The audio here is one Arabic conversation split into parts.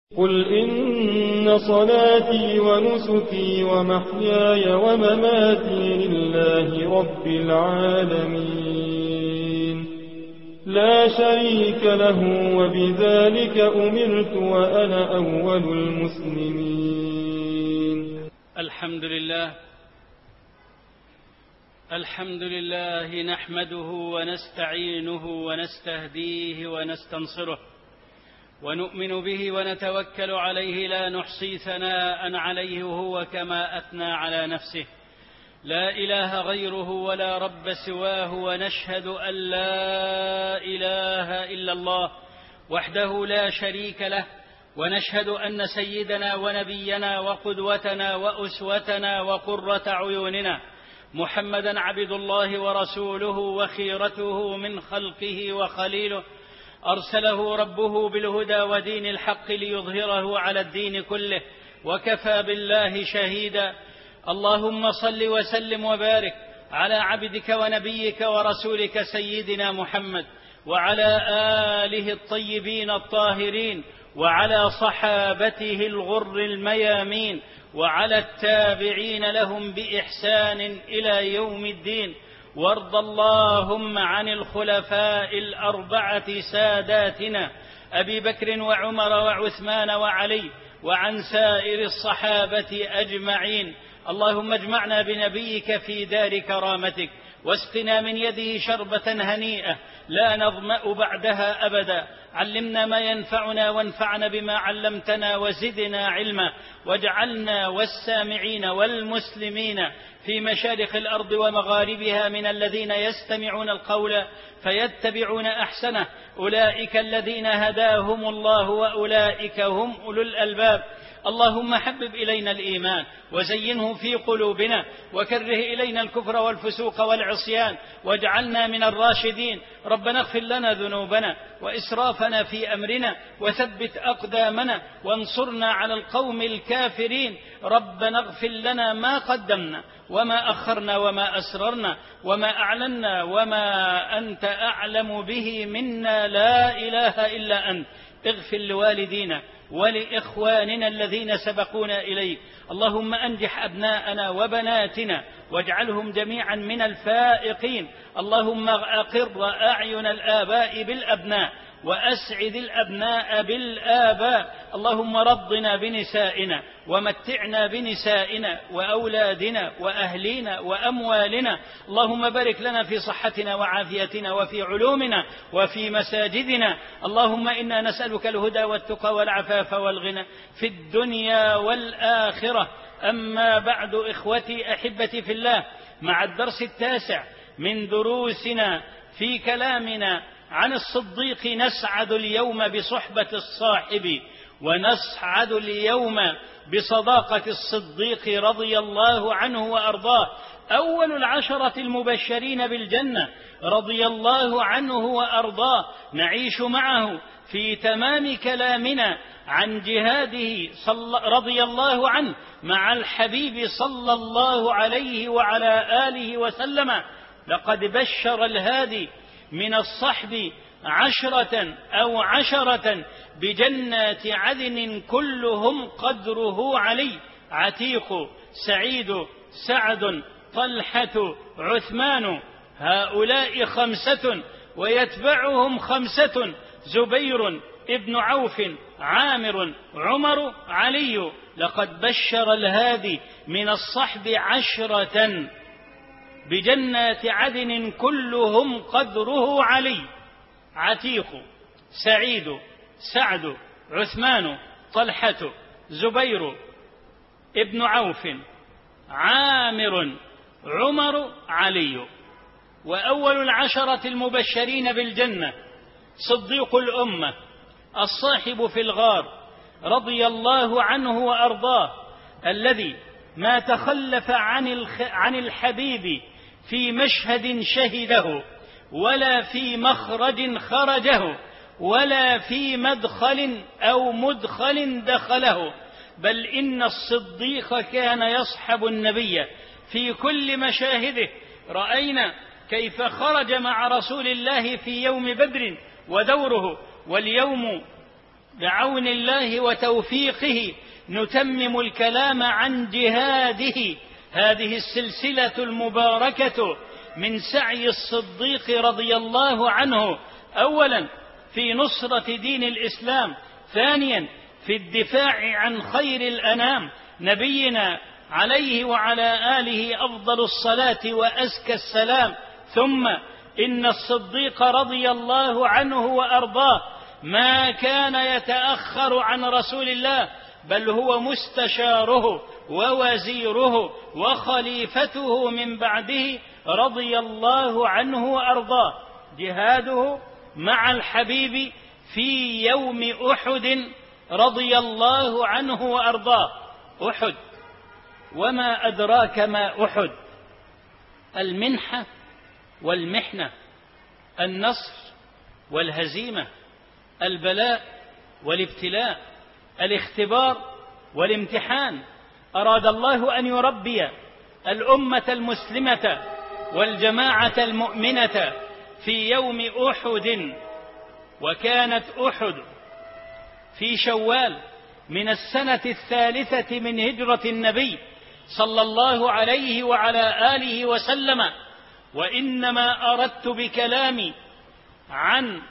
قل إن صلاتي ونسكي ومحياي ومماتي لله رب العالمين لا شريك له وبذلك أمرت وأنا أول المسلمين. الحمد لله نحمده ونستعينه ونستهديه ونستنصره ونؤمن به ونتوكل عليه لا نحصي ثناء عليه هو كما أثنى على نفسه لا إله غيره ولا رب سواه ونشهد أن لا إله إلا الله وحده لا شريك له ونشهد أن سيدنا ونبينا وقدوتنا وأسوتنا وقرة عيوننا محمدا عبد الله ورسوله وخيرته من خلقه وخليله أرسله ربه بالهدى ودين الحق ليظهره على الدين كله وكفى بالله شهيدا. اللهم صل وسلم وبارك على عبدك ونبيك ورسولك سيدنا محمد وعلى آله الطيبين الطاهرين وعلى صحابته الغر الميامين وعلى التابعين لهم بإحسان إلى يوم الدين. وارض اللهم عن الخلفاء الأربعة ساداتنا أبي بكر وعمر وعثمان وعلي وعن سائر الصحابة أجمعين. اللهم اجمعنا بنبيك في دار كرامتك واسقنا من يده شربة هنيئة لا نظمأ بعدها أبدا. علمنا ما ينفعنا وانفعنا بما علمتنا وزدنا علما واجعلنا والسامعين والمسلمين في مشارق الأرض ومغاربها من الذين يستمعون القول فيتبعون أحسنه أولئك الذين هداهم الله وأولئك هم أولو الألباب. اللهم حبب إلينا الإيمان وزينه في قلوبنا وكره إلينا الكفر والفسوق والعصيان واجعلنا من الراشدين. ربنا اغفر لنا ذنوبنا وإسرافنا في أمرنا وثبت أقدامنا وانصرنا على القوم الكافرين. ربنا اغفر لنا ما قدمنا وما أخرنا وما أسررنا وما أعلنا وما أنت أعلم به منا لا إله إلا أنت. اغفر لوالدينا ولإخواننا الذين سبقونا إليك. اللهم أنجح أبناءنا وبناتنا واجعلهم جميعا من الفائقين. اللهم أقر أعين الآباء بالأبناء وأسعد الأبناء بالآباء. اللهم رضنا بنسائنا ومتعنا بنسائنا وأولادنا وأهلينا وأموالنا. اللهم بارك لنا في صحتنا وعافيتنا وفي علومنا وفي مساجدنا. اللهم إنا نسألك الهدى والتقى والعفاف والغنى في الدنيا والآخرة. أما بعد إخوتي أحبتي في الله، مع الدرس 9 من دروسنا في كلامنا عن الصديق نسعد اليوم بصحبة الصاحب ونسعد اليوم بصداقة الصديق رضي الله عنه وأرضاه أول 10 المبشرين بالجنة رضي الله عنه وأرضاه. نعيش معه في تمام كلامنا عن جهاده رضي الله عنه مع الحبيب صلى الله عليه وعلى آله وسلم. لقد بشر الهادي من الصحب 10 بجنات عدن كلهم قدره علي: عتيق، سعيد، سعد، طلحة، عثمان. هؤلاء 5 ويتبعهم 5: زبير، ابن عوف، عامر، عمر، علي. لقد بشر الهادي من الصحب 10 بجنات عدن كلهم قدره علي: عتيق، سعيد، سعد، عثمان، طلحة، زبير، ابن عوف، عامر، عمر، علي. وأول 10 المبشرين بالجنة صديق الأمة الصاحب في الغار رضي الله عنه وأرضاه، الذي ما تخلف عن الحبيب في مشهد شهده ولا في مخرج خرجه ولا في مدخل أو مدخل دخله، بل إن الصديق كان يصحب النبي في كل مشاهده. رأينا كيف خرج مع رسول الله في يوم بدر ودوره، واليوم بعون الله وتوفيقه نتمم الكلام عن جهاده، هذه السلسلة المباركة من سعي الصديق رضي الله عنه، أولا في نصرة دين الإسلام، ثانيا في الدفاع عن خير الأنام نبينا عليه وعلى آله أفضل الصلاة وأزكى السلام. ثم إن الصديق رضي الله عنه وأرضاه ما كان يتأخر عن رسول الله، بل هو مستشاره ووزيره وخليفته من بعده رضي الله عنه وأرضاه. جهاده مع الحبيب في يوم أحد رضي الله عنه وأرضاه. أحد، وما أدراك ما أحد؟ المنحة والمحنة، النصر والهزيمة، البلاء والابتلاء، الاختبار والامتحان. أراد الله أن يربي الأمة المسلمة والجماعة المؤمنة في يوم أحد. وكانت أحد في شوال من السنة 3 من هجرة النبي صلى الله عليه وعلى آله وسلم. وإنما أردت بكلامي عن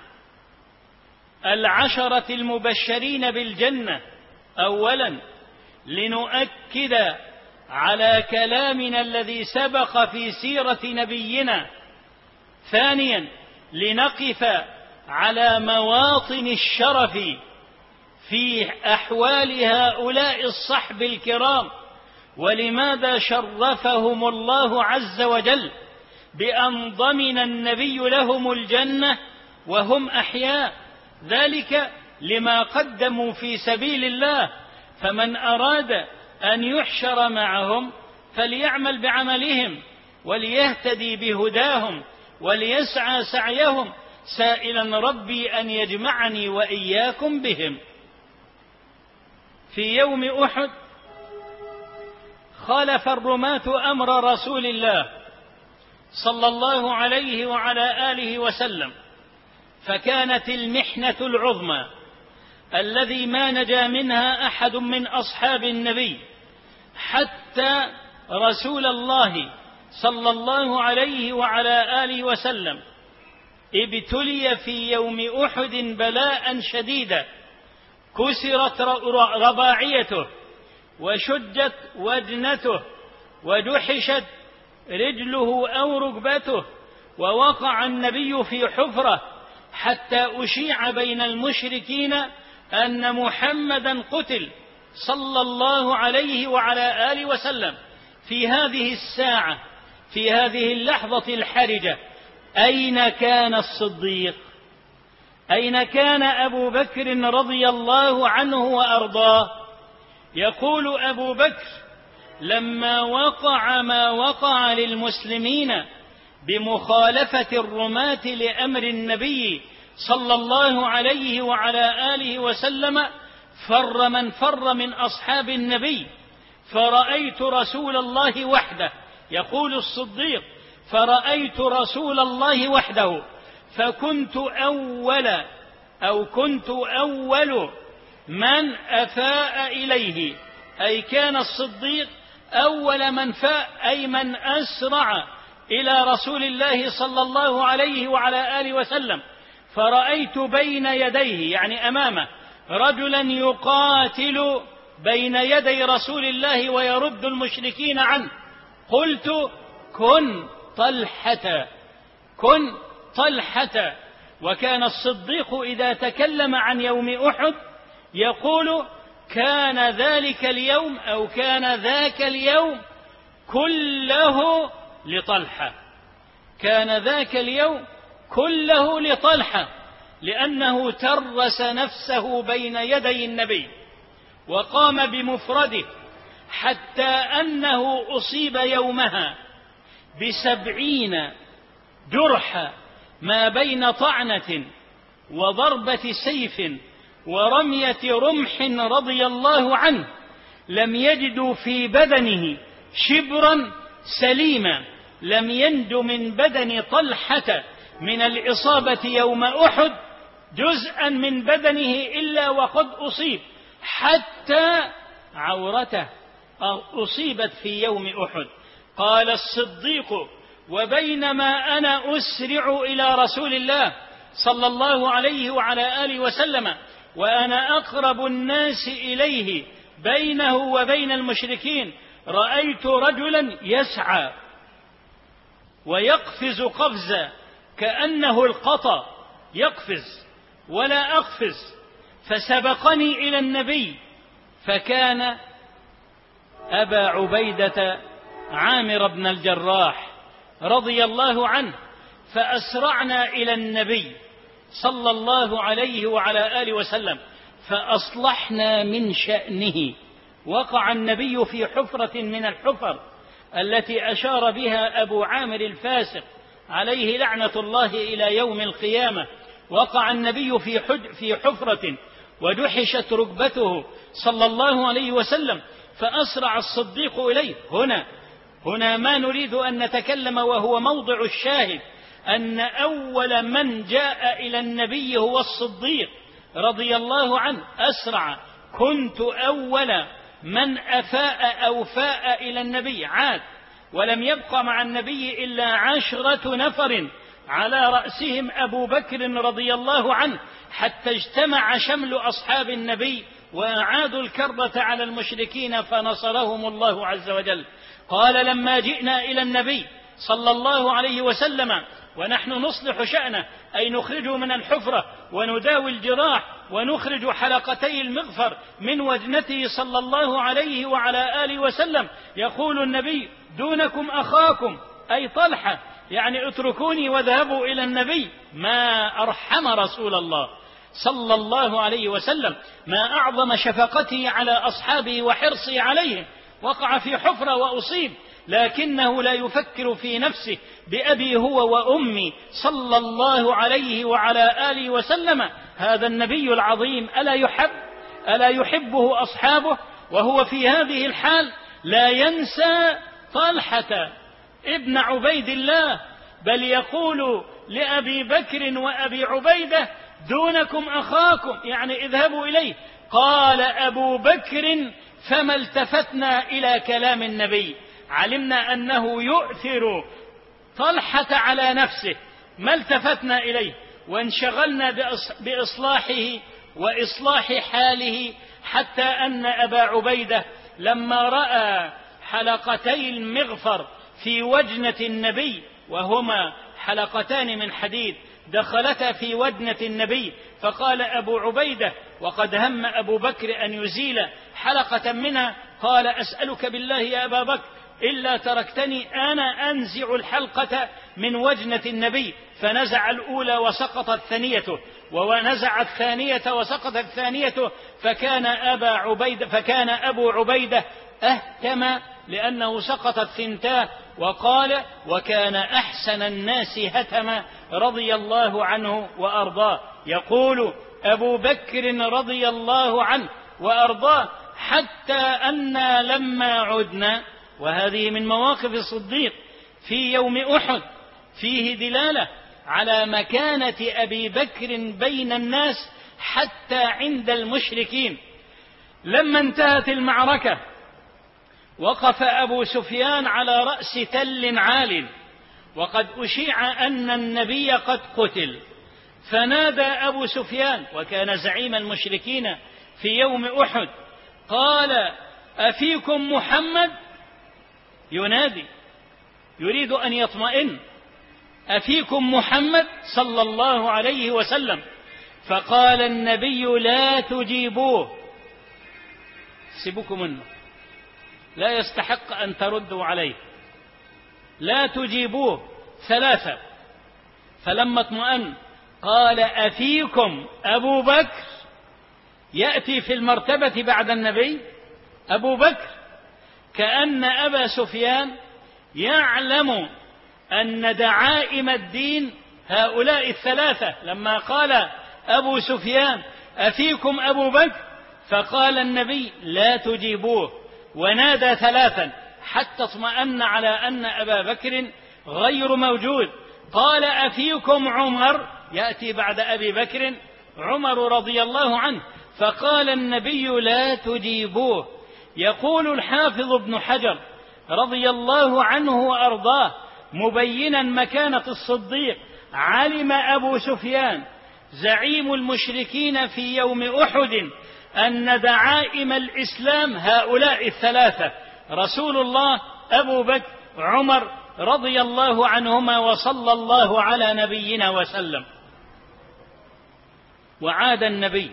10 المبشرين بالجنة أولا لنؤكد على كلامنا الذي سبق في سيرة نبينا، ثانيا لنقف على مواطن الشرف في أحوال هؤلاء الصحب الكرام، ولماذا شرفهم الله عز وجل بأن ضمن النبي لهم الجنة وهم أحياء، ذلك لما قدموا في سبيل الله. فمن أراد أن يحشر معهم فليعمل بعملهم وليهتدي بهداهم وليسعى سعيهم، سائلا ربي أن يجمعني وإياكم بهم. في يوم أحد خالف الرماة أمر رسول الله صلى الله عليه وعلى آله وسلم، فكانت المحنة العظمى الذي ما نجا منها أحد من أصحاب النبي، حتى رسول الله صلى الله عليه وعلى آله وسلم ابتلي في يوم أحد بلاء شديدا، كسرت رباعيته وشجت وجنته ودحشت رجله أو ركبته، ووقع النبي في حفرة حتى أشيع بين المشركين أن محمدا قتل صلى الله عليه وعلى آله وسلم. في هذه الساعة، في هذه اللحظة الحرجة، أين كان الصديق؟ أين كان أبو بكر رضي الله عنه وأرضاه؟ يقول أبو بكر: لما وقع ما وقع للمسلمين بمخالفة الرماة لأمر النبي صلى الله عليه وعلى آله وسلم، فر من فر من أصحاب النبي، فرأيت رسول الله وحده. يقول الصديق: فرأيت رسول الله وحده، فكنت أول من أفاء إليه، أي كان الصديق أول من فاء، أي من أسرع إلى رسول الله صلى الله عليه وعلى آله وسلم. فرأيت بين يديه، يعني أمامه، رجلا يقاتل بين يدي رسول الله ويرد المشركين عنه. قلت: كن طلحة. وكان الصديق إذا تكلم عن يوم أحد يقول: كان ذلك اليوم أو كان ذاك اليوم كله لطلحة، كان ذاك اليوم كله لطلحة، لأنه ترس نفسه بين يدي النبي وقام بمفرده، حتى أنه أصيب يومها ب70 جرحا ما بين طعنة وضربة سيف ورمية رمح رضي الله عنه، لم يجدوا في بدنه شبرا سليما، لم ينج من بدن طلحة من الإصابة يوم أحد جزءا من بدنه إلا وقد أصيب، حتى عورته أصيبت في يوم أحد. قال الصديق: وبينما أنا أسرع إلى رسول الله صلى الله عليه وعلى آله وسلم وأنا أقرب الناس إليه بينه وبين المشركين، رأيت رجلا يسعى ويقفز قفزا كأنه القطا، يقفز ولا أقفز، فسبقني إلى النبي، فكان أبا عبيدة عامر بن الجراح رضي الله عنه، فأسرعنا إلى النبي صلى الله عليه وعلى آله وسلم فأصلحنا من شأنه. وقع النبي في حفرة من الحفر التي أشار بها أبو عامر الفاسق عليه لعنة الله إلى يوم القيامة. وقع النبي في حفرة ودحشت ركبته صلى الله عليه وسلم، فأسرع الصديق إليه. هنا ما نريد أن نتكلم وهو موضع الشاهد، أن أول من جاء إلى النبي هو الصديق رضي الله عنه. أسرع، كنت أول من أفاء أو فاء إلى النبي، عاد، ولم يبقى مع النبي إلا 10 نفر، على رأسهم أبو بكر رضي الله عنه، حتى اجتمع شمل أصحاب النبي وأعادوا الكربة على المشركين فنصرهم الله عز وجل. قال: لما جئنا إلى النبي صلى الله عليه وسلم ونحن نصلح شأنه، أي نخرجه من الحفرة ونداوي الجراح ونخرج حلقتي المغفر من وجنته صلى الله عليه وعلى آله وسلم، يقول النبي: دونكم أخاكم، أي طلحة، يعني اتركوني واذهبوا إلى النبي. ما أرحم رسول الله صلى الله عليه وسلم، ما أعظم شفقته على أصحابه وحرصه عليهم. وقع في حفرة وأصيب، لكنه لا يفكر في نفسه بأبي هو وأمي صلى الله عليه وعلى آله وسلم. هذا النبي العظيم ألا يحبه أصحابه؟ وهو في هذه الحال لا ينسى طلحة ابن عبيد الله، بل يقول لأبي بكر وأبي عبيدة: دونكم أخاكم، يعني اذهبوا إليه. قال أبو بكر: فما التفتنا إلى كلام النبي، علمنا أنه يؤثر طلحة على نفسه، ما التفتنا إليه، وانشغلنا بإصلاحه وإصلاح حاله، حتى أن أبا عبيدة لما رأى حلقتي المغفر في وجنة النبي، وهما حلقتان من حديد دخلتا في وجنة النبي، فقال أبو عبيدة، وقد هم أبو بكر أن يزيل حلقة منها، قال: أسألك بالله يا أبا بكر إلا تركتني أنا أنزع الحلقة من وجنة النبي. فنزع الأولى وسقطت ثانيته، ونزع الثانية وسقطت ثانيته، فكان أبو عبيدة أهتم لأنه سقطت ثنتاه. وقال: وكان أحسن الناس هتما رضي الله عنه وأرضاه. يقول أبو بكر رضي الله عنه وأرضاه: حتى أنا لما عدنا، وهذه من مواقف الصديق في يوم أحد، فيه دلالة على مكانة أبي بكر بين الناس حتى عند المشركين. لما انتهت المعركة وقف أبو سفيان على رأس تل عال، وقد أشيع أن النبي قد قتل، فنادى أبو سفيان، وكان زعيم المشركين في يوم أحد، قال: أفيكم محمد؟ ينادي، يريد أن يطمئن: أفيكم محمد صلى الله عليه وسلم؟ فقال النبي: لا تجيبوه، سيبكم منه، لا يستحق أن تردوا عليه، لا تجيبوه 3. فلما اطمأن قال: أفيكم أبو بكر؟ يأتي في المرتبة بعد النبي أبو بكر، كأن أبا سفيان يعلم أن دعائم الدين هؤلاء 3. لما قال أبو سفيان: أفيكم أبو بكر؟ فقال النبي: لا تجيبوه، ونادى 3 حتى اطمأن على أن أبا بكر غير موجود. قال: أفيكم عمر؟ يأتي بعد أبي بكر، عمر رضي الله عنه، فقال النبي: لا تجيبوه. يقول الحافظ ابن حجر رضي الله عنه وأرضاه مبينا مكانة الصديق: علم أبو سفيان زعيم المشركين في يوم أحد أن دعائم الإسلام هؤلاء الثلاثة: رسول الله، أبو بكر، عمر رضي الله عنهما، وصلى الله على نبينا وسلم. وعاد النبي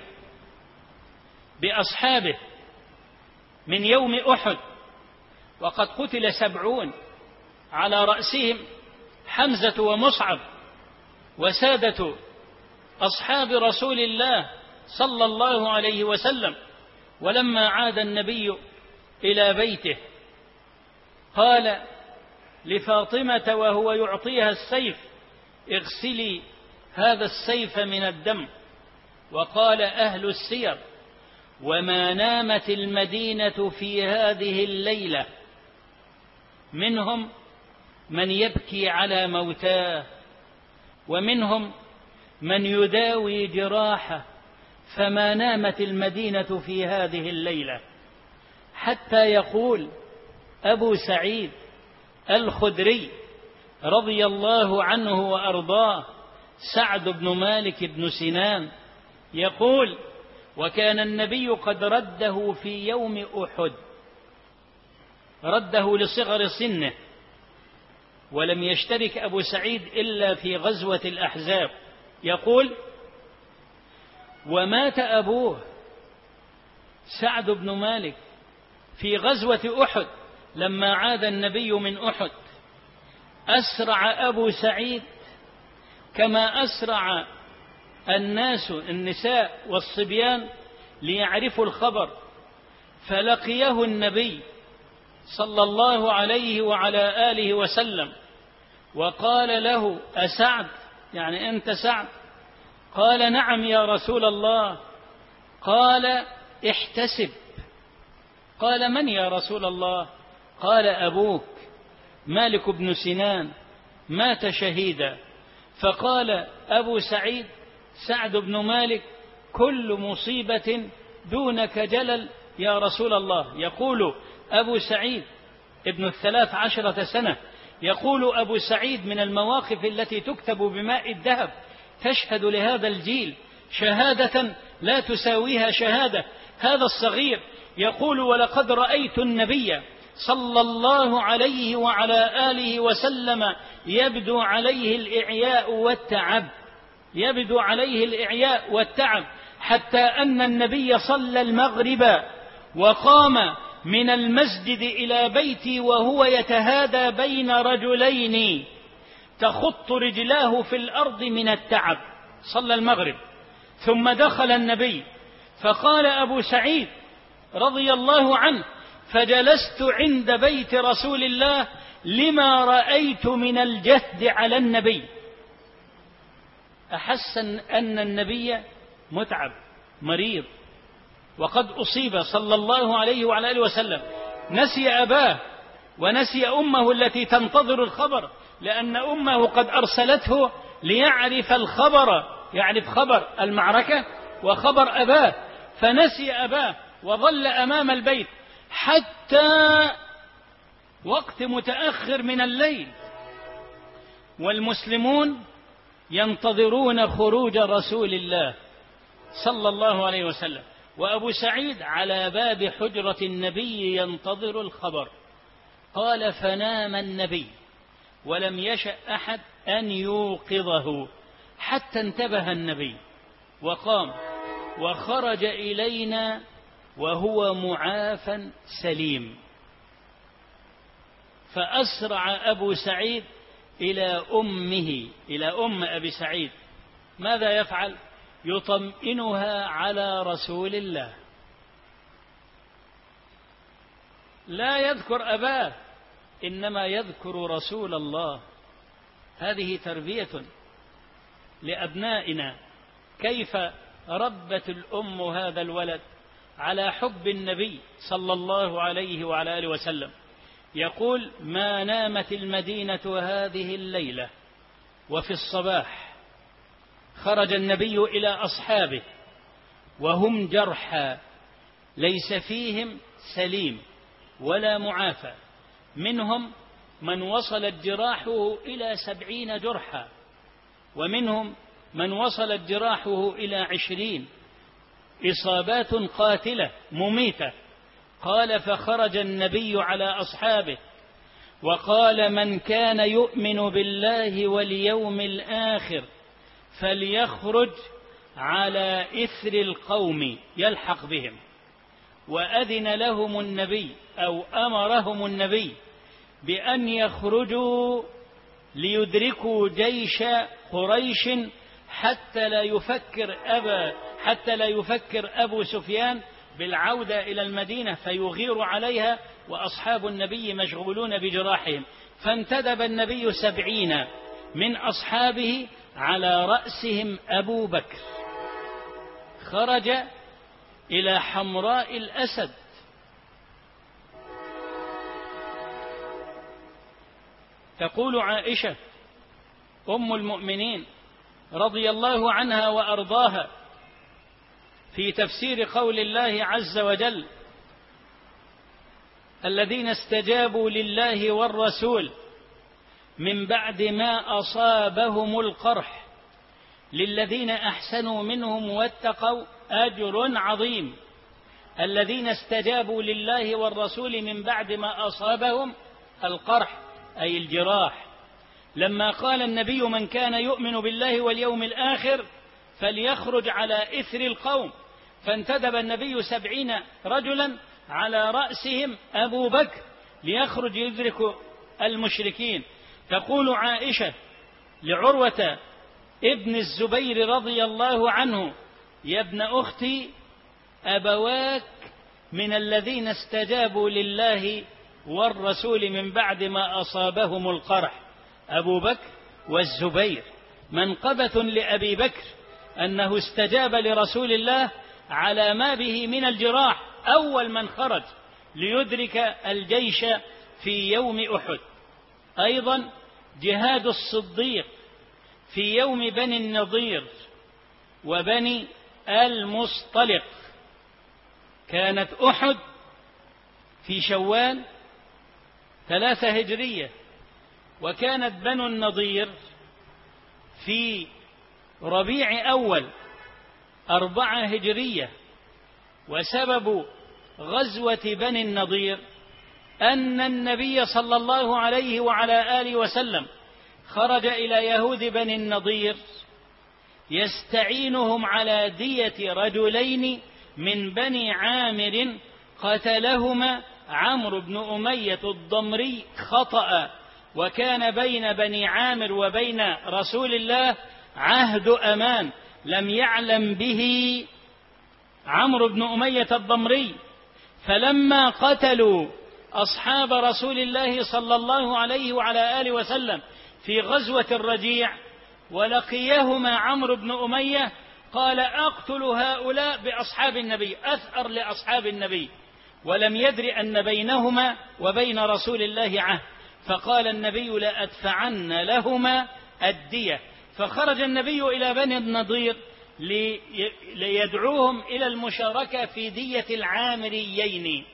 بأصحابه من يوم أحد وقد قتل 70، على رأسهم حمزة ومصعب وسادة أصحاب رسول الله صلى الله عليه وسلم. ولما عاد النبي إلى بيته قال لفاطمة وهو يعطيها السيف: اغسلي هذا السيف من الدم. وقال أهل السير: وما نامت المدينة في هذه الليلة، منهم من يبكي على موتاه، ومنهم من يداوي جراحه، فما نامت المدينة في هذه الليلة، حتى يقول أبو سعيد الخدري رضي الله عنه وأرضاه سعد بن مالك بن سنان يقول: وكان النبي قد رده في يوم أحد، رده لصغر سنه، ولم يشترك أبو سعيد إلا في غزوة الأحزاب. يقول: ومات أبوه سعد بن مالك في غزوة أحد لما عاد النبي من أحد. أسرع أبو سعيد كما أسرع الناس، النساء والصبيان، ليعرفوا الخبر، فلقيه النبي صلى الله عليه وعلى آله وسلم وقال له: أسعد؟ يعني أنت سعد؟ قال: نعم يا رسول الله. قال: احتسب. قال: من يا رسول الله؟ قال: أبوك مالك بن سنان مات شهيدا. فقال أبو سعيد سعد بن مالك: كل مصيبة دونك جلل يا رسول الله. يقول أبو سعيد ابن 13 سنة، يقول أبو سعيد: من المواقف التي تكتب بماء الذهب تشهد لهذا الجيل شهادة لا تساويها شهادة. هذا الصغير يقول: ولقد رأيت النبي صلى الله عليه وعلى آله وسلم يبدو عليه الإعياء والتعب، يبدو عليه الإعياء والتعب، حتى أن النبي صلى المغرب وقام من المسجد إلى بيتي وهو يتهادى بين رجلين تخط رجلاه في الأرض من التعب. صلى المغرب ثم دخل النبي، فقال أبو سعيد رضي الله عنه: فجلست عند بيت رسول الله لما رأيت من الجهد على النبي. أحس أن النبي متعب مريض وقد أصيب صلى الله عليه وعلى آله وسلم. نسي أباه ونسي أمه التي تنتظر الخبر، لأن أمه قد أرسلته ليعرف الخبر، يعرف خبر المعركة وخبر أباه، فنسي أباه وظل أمام البيت حتى وقت متأخر من الليل، والمسلمون ينتظرون خروج رسول الله صلى الله عليه وسلم، وأبو سعيد على باب حجرة النبي ينتظر الخبر. قال: فنام النبي ولم يشأ أحد أن يوقظه حتى انتبه النبي وقام وخرج إلينا وهو معافى سليم. فأسرع أبو سعيد إلى أمه، إلى أم أبي سعيد. ماذا يفعل؟ يطمئنها على رسول الله، لا يذكر أباه إنما يذكر رسول الله. هذه تربية لأبنائنا، كيف ربت الأم هذا الولد على حب النبي صلى الله عليه وعلى آله وسلم. يقول: ما نامت المدينة هذه الليلة، وفي الصباح خرج النبي إلى أصحابه وهم جرحى ليس فيهم سليم ولا معافى، منهم من وصلت جراحه إلى 70 جرحا، ومنهم من وصلت جراحه إلى 20 إصابات قاتلة مميتة. قال: فخرج النبي على أصحابه وقال: من كان يؤمن بالله واليوم الآخر فليخرج على إثر القوم يلحق بهم. وأذن لهم النبي أو أمرهم النبي بأن يخرجوا ليدركوا جيش قريش حتى لا يفكر أبو سفيان بالعودة إلى المدينة فيغير عليها وأصحاب النبي مشغولون بجراحهم. فانتدب النبي 70 من أصحابه على رأسهم أبو بكر، خرج إلى حمراء الأسد. تقول عائشة أم المؤمنين رضي الله عنها وأرضاها في تفسير قول الله عز وجل: الذين استجابوا لله والرسول من بعد ما أصابهم القرح للذين أحسنوا منهم واتقوا أجر عظيم. الذين استجابوا لله والرسول من بعد ما أصابهم القرح أي الجراح. لما قال النبي: من كان يؤمن بالله واليوم الآخر فليخرج على إثر القوم، فانتدب النبي 70 رجلا على رأسهم أبو بكر ليخرج يدرك المشركين. تقول عائشة لعروة ابن الزبير رضي الله عنه: يا ابن أختي، أبواك من الذين استجابوا لله والرسول من بعد ما أصابهم القرح، أبو بكر والزبير. منقبة لأبي بكر أنه استجاب لرسول الله على ما به من الجراح، أول من خرج ليدرك الجيش في يوم أحد. أيضا جهاد الصديق في يوم بني النضير وبني المصطلق. كانت أحد في شوال 3 هجرية، وكانت بنو النضير في ربيع أول 4 هجرية. وسبب غزوة بني النضير أن النبي صلى الله عليه وعلى آله وسلم خرج إلى يهود بني النضير يستعينهم على دية رجلين من بني عامر قتلهما عمرو بن أمية الضمري خطأ، وكان بين بني عامر وبين رسول الله عهد أمان لم يعلم به عمرو بن أمية الضمري. فلما قتلوا أصحاب رسول الله صلى الله عليه وعلى آله وسلم في غزوة الرجيع ولقيهما عمرو بن أمية، قال: أقتل هؤلاء بأصحاب النبي، أثأر لأصحاب النبي، ولم يدر أن بينهما وبين رسول الله عهد. فقال النبي: لأدفعن لهما الدية. فخرج النبي إلى بني النضير ليدعوهم إلى المشاركة في دية العامريين.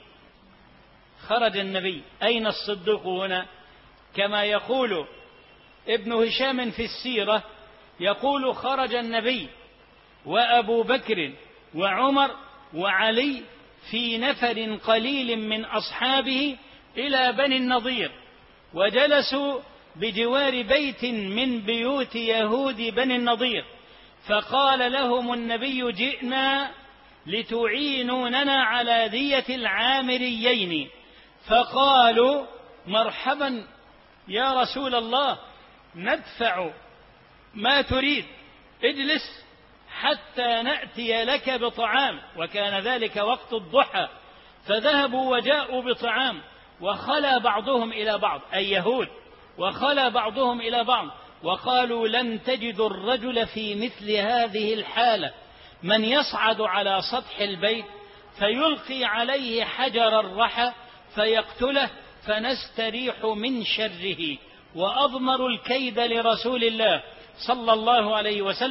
خرج النبي. أين الصديق هنا؟ كما يقول ابن هشام في السيرة، يقول: خرج النبي وأبو بكر وعمر وعلي في نفر قليل من أصحابه إلى بني النضير، وجلسوا بجوار بيت من بيوت يهود بني النضير. فقال لهم النبي: جئنا لتعينوننا على دية العامريين. فقالوا: مرحبا يا رسول الله، ندفع ما تريد، اجلس حتى نأتي لك بطعام. وكان ذلك وقت الضحى، فذهبوا وجاءوا بطعام، وخلى بعضهم إلى بعض، أي يهود، وخلى بعضهم إلى بعض وقالوا: لن تجدوا الرجل في مثل هذه الحالة من يصعد على سطح البيت فيلقي عليه حجر الرحى فيقتله فنستريح من شره. وأضمروا الكيد لرسول الله صلى الله عليه وسلم.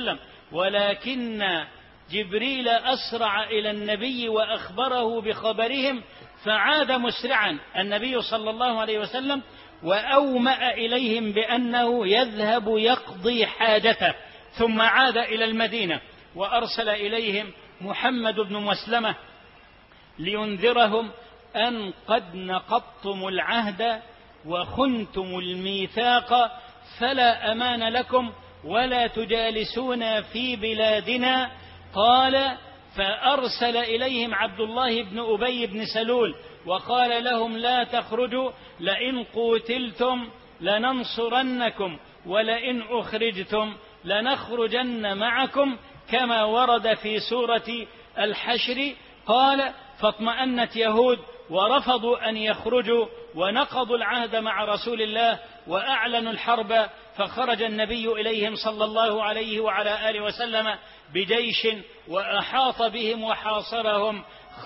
ولكن جبريل أسرع إلى النبي وأخبره بخبرهم، فعاد مسرعا النبي صلى الله عليه وسلم وأومأ إليهم بأنه يذهب يقضي حاجته، ثم عاد إلى المدينة وأرسل إليهم محمد بن مسلمة لينذرهم أن قد نقضتم العهد وخنتم الميثاق، فلا أمان لكم ولا تجالسون في بلادنا. قال: فأرسل إليهم عبد الله بن أبي بن سلول وقال لهم: لا تخرجوا، لئن قتلتم لننصرنكم، ولئن أخرجتم لنخرجن معكم، كما ورد في سورة الحشر. قال: فاطمأنت يهود ورفضوا أن يخرجوا ونقضوا العهد مع رسول الله وأعلنوا الحرب، فخرج النبي إليهم صلى الله عليه وعلى آله وسلم بجيش وأحاط بهم وحاصرهم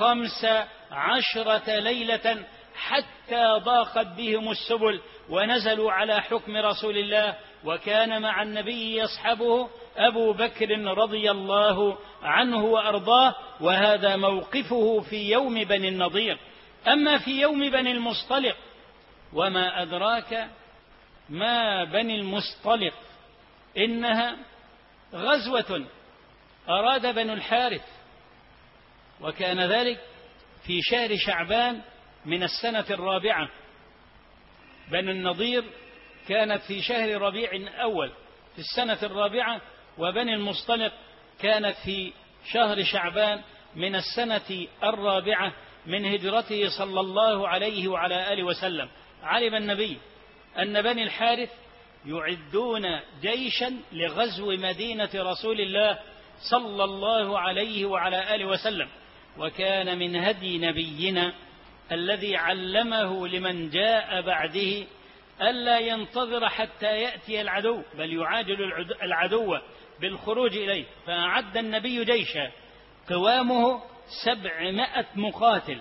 15 ليلة حتى ضاقت بهم السبل ونزلوا على حكم رسول الله، وكان مع النبي يصحبه أبو بكر رضي الله عنه وأرضاه. وهذا موقفه في يوم بني النضير. أما في يوم بني المصطلق، وما أدراك ما بني المصطلق، إنها غزوة أراد بنو الحارث، وكان ذلك في شهر شعبان من السنة الرابعة. بنو النضير كانت في شهر ربيع أول في السنة الرابعة، وبني المصطلق كانت في شهر شعبان من السنة الرابعة من هجرته صلى الله عليه وعلى آله وسلم. علم النبي أن بني الحارث يعدون جيشا لغزو مدينة رسول الله صلى الله عليه وعلى آله وسلم، وكان من هدي نبينا الذي علمه لمن جاء بعده ألا ينتظر حتى يأتي العدو، بل يعاجل العدو بالخروج إليه. فأعد النبي جيشا قوامه 700 مقاتل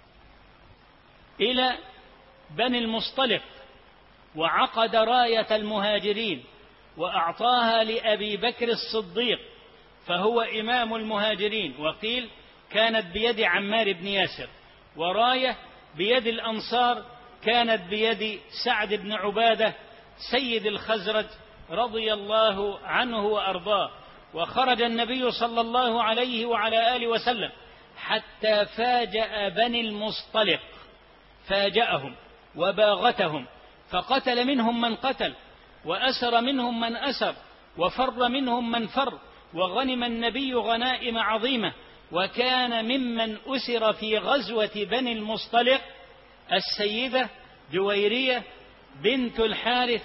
إلى بني المصطلق، وعقد راية المهاجرين وأعطاها لأبي بكر الصديق فهو إمام المهاجرين، وقيل كانت بيد عمار بن ياسر، وراية بيد الأنصار كانت بيد سعد بن عبادة سيد الخزرج رضي الله عنه وأرضاه. وخرج النبي صلى الله عليه وعلى آله وسلم حتى فاجأ بني المصطلق، فاجأهم وباغتهم، فقتل منهم من قتل، وأسر منهم من أسر، وفر منهم من فر، وغنم النبي غنائم عظيمة. وكان ممن أسر في غزوة بني المصطلق السيدة جويرية بنت الحارث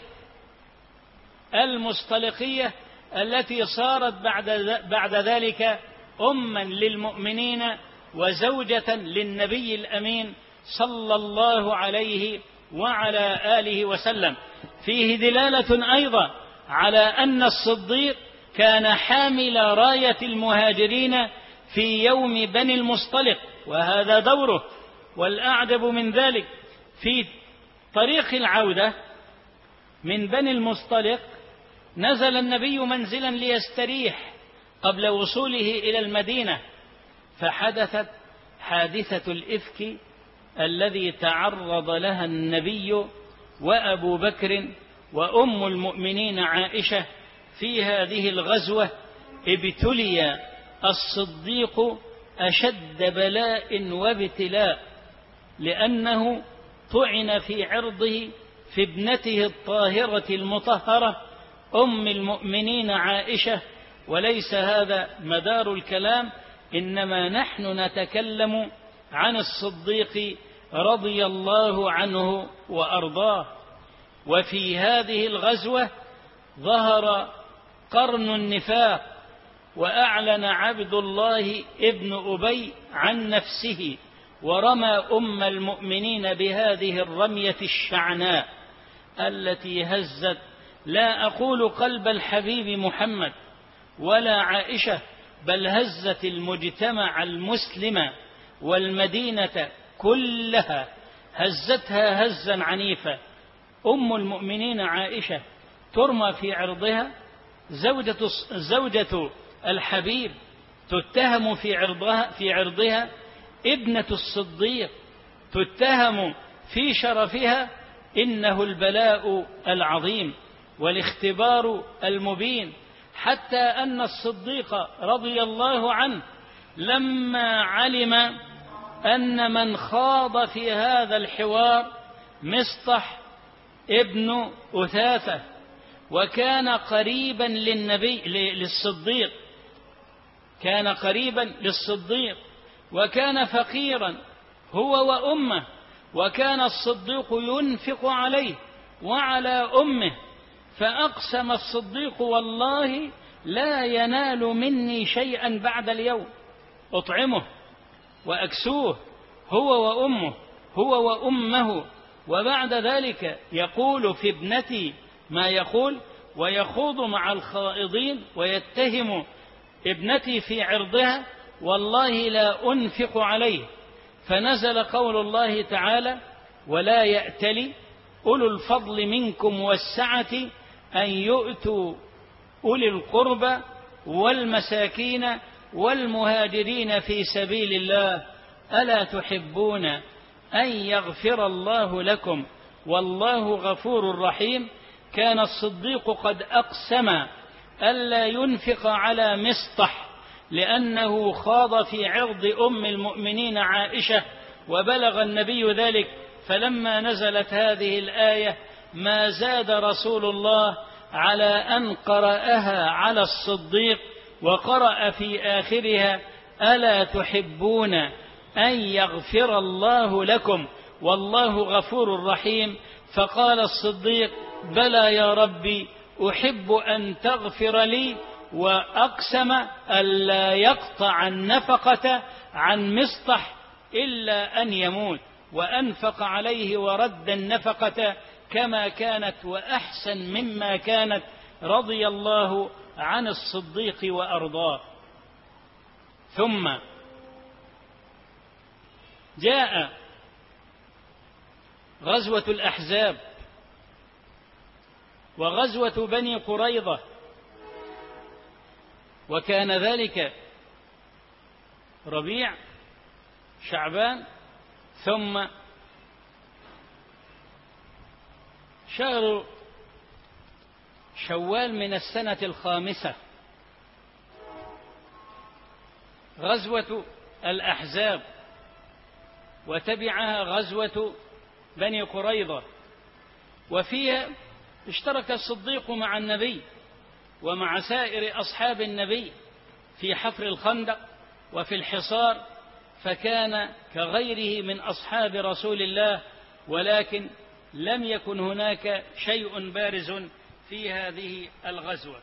المصطلقية، التي صارت بعد ذلك أما للمؤمنين وزوجة للنبي الأمين صلى الله عليه وعلى آله وسلم. فيه دلالة أيضا على أن الصديق كان حامل راية المهاجرين في يوم بني المصطلق، وهذا دوره. والأعجب من ذلك، في طريق العودة من بني المصطلق نزل النبي منزلا ليستريح قبل وصوله إلى المدينة، فحدثت حادثة الإفك الذي تعرض لها النبي وأبو بكر وأم المؤمنين عائشة. في هذه الغزوة ابتلي الصديق أشد بلاء وابتلاء، لأنه طعن في عرضه في ابنته الطاهرة المطهرة أم المؤمنين عائشة. وليس هذا مدار الكلام، إنما نحن نتكلم عن الصديق رضي الله عنه وأرضاه. وفي هذه الغزوة ظهر قرن النفاق، وأعلن عبد الله ابن أبي عن نفسه، ورمى أم المؤمنين بهذه الرمية الشعناء التي هزت لا أقول قلب الحبيب محمد ولا عائشة، بل هزت المجتمع المسلم والمدينة كلها، هزتها هزا عنيفا. أم المؤمنين عائشة ترمى في عرضها، زوجة الحبيب تتهم في عرضها ابنة الصديق تتهم في شرفها، إنه البلاء العظيم والاختبار المبين، حتى أن الصديق رضي الله عنه لما علم أن من خاض في هذا الحوار مصطح ابن أثاثة، وكان قريبا للصديق، كان قريبا للصديق وكان فقيرا هو وأمه، وكان الصديق ينفق عليه وعلى أمه، فأقسم الصديق والله لا ينال مني شيئا بعد اليوم، أطعمه وأكسوه هو وأمه هو وأمه، وبعد ذلك يقول في ابنتي ما يقول ويخوض مع الخائضين ويتهم ابنتي في عرضها، والله لا أنفق عليه. فنزل قول الله تعالى: ولا يأتل أولو الفضل منكم والسعة أن يؤتوا أولي القربى والمساكين والمهاجرين في سبيل الله ألا تحبون أن يغفر الله لكم والله غفور رحيم. كان الصديق قد أقسم ألا ينفق على مصطح لأنه خاض في عرض أم المؤمنين عائشة، وبلغ النبي ذلك، فلما نزلت هذه الآية ما زاد رسول الله على أن قرأها على الصديق، وقرأ في آخرها: ألا تحبون أن يغفر الله لكم والله غفور رحيم. فقال الصديق: بلى يا ربي، أحب أن تغفر لي، وأقسم ألا يقطع النفقة عن مصطح إلا أن يموت، وأنفق عليه ورد النفقة كما كانت وأحسن مما كانت، رضي الله عن الصديق وأرضاه. ثم جاء غزوة الأحزاب وغزوة بني قريظة، وكان ذلك ربيع شعبان، ثم شهر شوال من السنة الخامسة غزوة الأحزاب، وتبعها غزوة بني قريظة، وفيها اشترك الصديق مع النبي ومع سائر أصحاب النبي في حفر الخندق وفي الحصار، فكان كغيره من أصحاب رسول الله، ولكن لم يكن هناك شيء بارز في هذه الغزوة،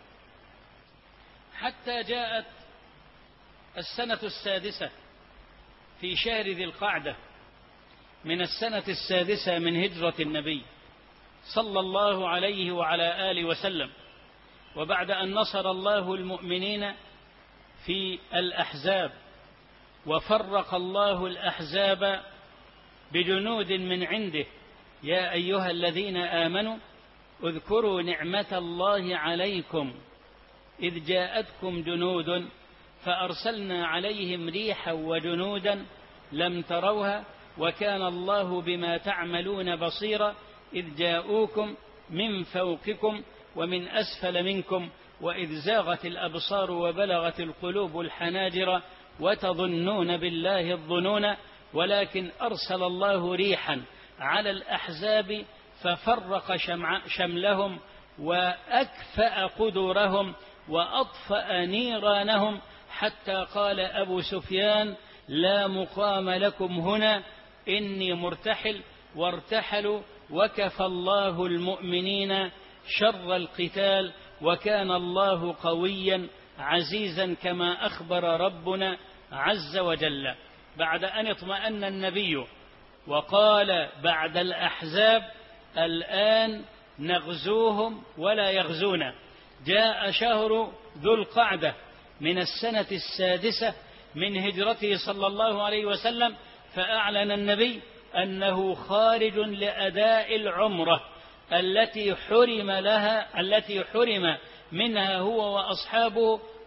حتى جاءت السنة السادسة في شهر ذي القعدة من السنة السادسة من هجرة النبي صلى الله عليه وعلى آله وسلم، وبعد أن نصر الله المؤمنين في الأحزاب وفرق الله الأحزاب بجنود من عنده. يا أيها الذين آمنوا اذكروا نعمة الله عليكم إذ جاءتكم جنود فأرسلنا عليهم ريحا وجنودا لم تروها وكان الله بما تعملون بصيرا إذ جاءوكم من فوقكم ومن أسفل منكم وإذ زاغت الأبصار وبلغت القلوب الحناجر وتظنون بالله الظنون ولكن أرسل الله ريحا على الأحزاب ففرق شملهم وأكفأ قدورهم وأطفأ نيرانهم حتى قال أبو سفيان: لا مقام لكم هنا إني مرتحل، وارتحلوا وكفى الله المؤمنين شر القتال وكان الله قويا عزيزا كما أخبر ربنا عز وجل. بعد أن اطمأن النبي وقال بعد الأحزاب الآن نغزوهم ولا يغزونا، جاء شهر ذو القعدة من السنة السادسة من هجرته صلى الله عليه وسلم، فأعلن النبي أنه خارج لأداء العمرة التي حرم منها هو وأصحابه